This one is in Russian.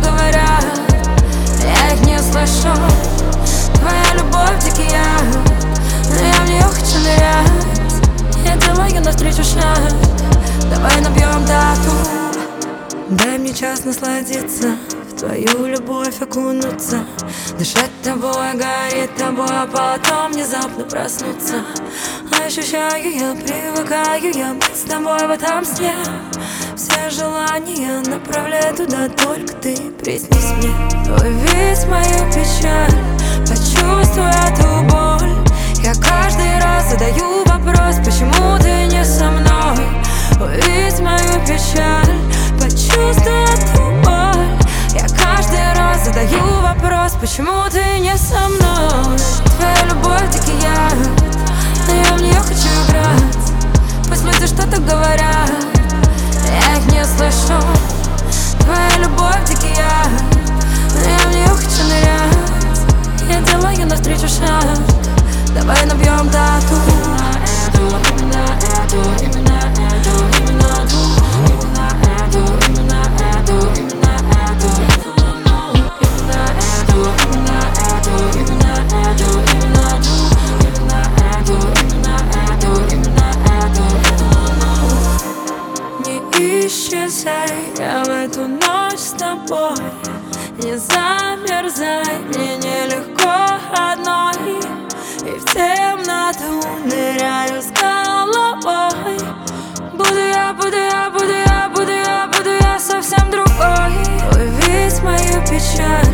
говорят, я их не слышу. Твоя любовь дикий яд, но я в нее хочу нырять. Я делаю навстречу шаг, давай набьем дату. Дай мне час насладиться, в твою любовь окунуться, дышать тобой, гореть тобой, а потом внезапно проснуться. Ощущаю я, привыкаю я быть с тобой в этом сне. Все желания направляй туда, только ты приснись мне. Увидь мою печаль, почувствуй эту боль. Я каждый раз задаю вопрос, почему ты не со мной. Увидь мою печаль, почувствуй эту боль. Я каждый раз задаю вопрос, почему ты не со мной. Твоя любовь дикий яд, но я в нее хочу играть. Пусть люди что-то говорят, я их не слышу. Твоя любовь дикий яд, но я в нее хочу нырять. Я делаю навстречу шаг, давай набьем дату. Исчезай, я в эту ночь с тобой. Не замерзай, мне нелегко одной. И в темноту ныряю с головой. Буду я совсем другой. Увидь мою печаль,